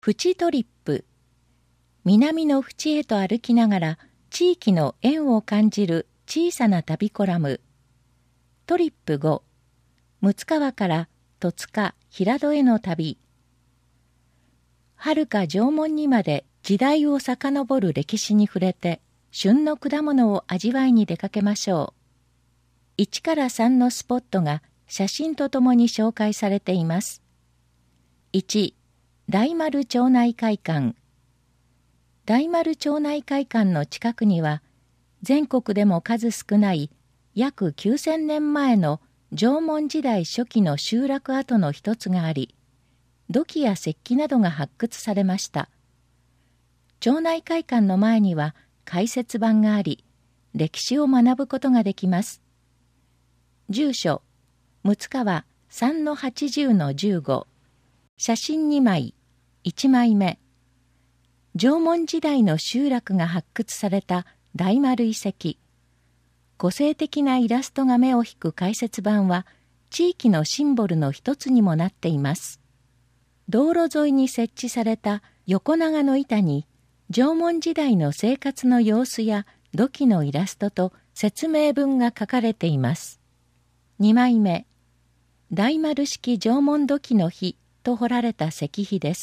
プチトリップ。南の淵へと歩きながら地域の縁を感じる小さな旅コラム。トリップ5、陸奥川から戸塚、平戸への旅。遥か縄文にまで時代を遡る歴史に触れて、旬の果物を味わいに出かけましょう。1から3のスポットが写真とともに紹介されています。1、大丸町内会館。大丸町内会館の近くには、全国でも数少ない約9000年前の縄文時代初期の集落跡の一つがあり、土器や石器などが発掘されました。町内会館の前には解説板があり、歴史を学ぶことができます。住所、陸奥川 3-80-15。写真2枚、1枚目。縄文時代の集落が発掘された大丸遺跡。個性的なイラストが目を引く解説板は、地域のシンボルの一つにもなっています。道路沿いに設置された横長の板に、縄文時代の生活の様子や土器のイラストと説明文が書かれています。2枚目、大丸式縄文土器の碑と彫られた石碑です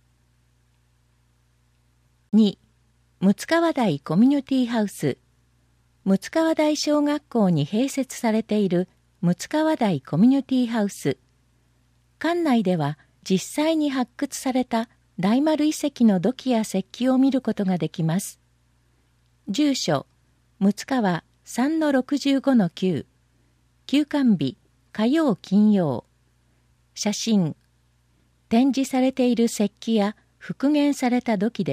。2、陸奥川台コミュニティハウス。陸奥川台小学校に併設されている陸奥川台コミュニティハウス。館内では実際に発掘された大丸遺跡の土器や石器を見ることができます。住所、陸奥川 3-65-9。休館日、火曜金曜。写真。展示されている石器や復元された土器です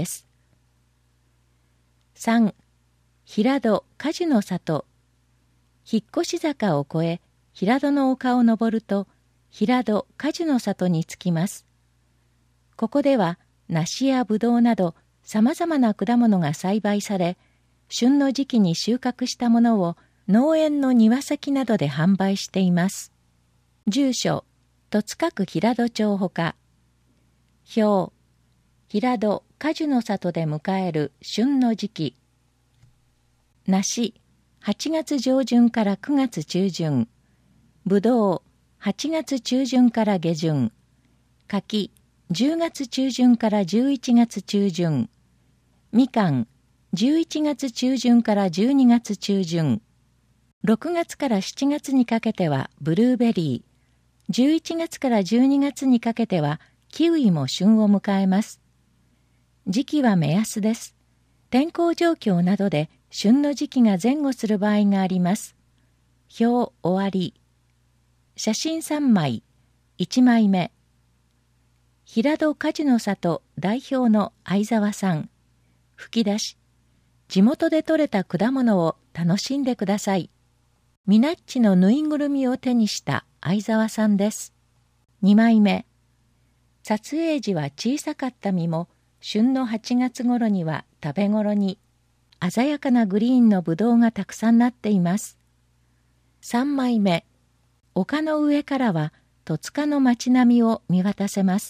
。3、平戸果樹の里。引越し坂を越え、平戸の丘を登ると、平戸果樹の里に着きます。ここでは、梨やぶどうなど、さまざまな果物が栽培され、旬の時期に収穫したものを農園の庭先などで販売しています。住所、戸塚区平戸町ほか。表、平戸果樹の里で迎える旬の時期。梨、8月上旬から9月中旬。ぶどう、8月中旬から下旬。柿、10月中旬から11月中旬。みかん、11月中旬から12月中旬。6月から7月にかけてはブルーベリー。11月から12月にかけてはキウイも旬を迎えます。時期は目安です。天候状況などで旬の時期が前後する場合があります。表終わり。写真3枚、1枚目。平戸果樹の里代表の相沢さん。吹き出し。地元で採れた果物を楽しんでください。ミナッチのぬいぐるみを手にした相沢さんです。2枚目。撮影時は小さかった実も、旬の8月頃には食べ頃に、鮮やかなグリーンのぶどうがたくさんなっています。3枚目。丘の上からは戸塚の街並みを見渡せます。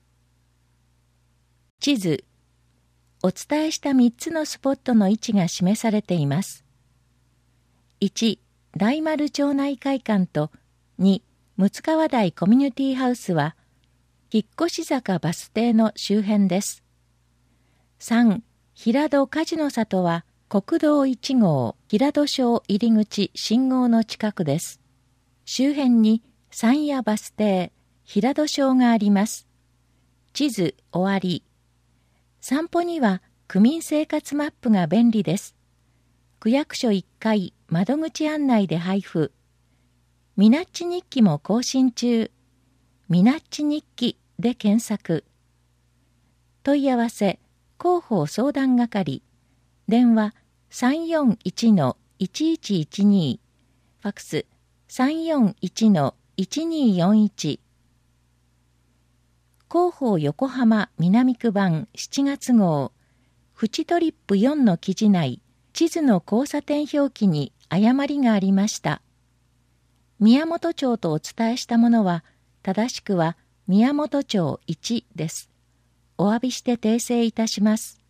地図。お伝えした3つのスポットの位置が示されています。1、大丸町内会館と2、陸奥川台コミュニティハウスは、引越坂バス停の周辺です。3、平戸果樹の里は国道1号平戸小入口信号の近くです。周辺に山谷バス停、平戸小があります。地図終わり。散歩には区民生活マップが便利です。区役所1階窓口案内で配布。ミナッチ日記も更新中。ミナッチ日記で検索。問い合わせ、広報相談係。電話 341-1112。ファクス 341-1241。広報横浜南区版7月号。フチトリップ4の記事内、地図の交差点表記に誤りがありました。宮本町とお伝えしたものは、正しくは宮本町1です。 お詫びして訂正いたします。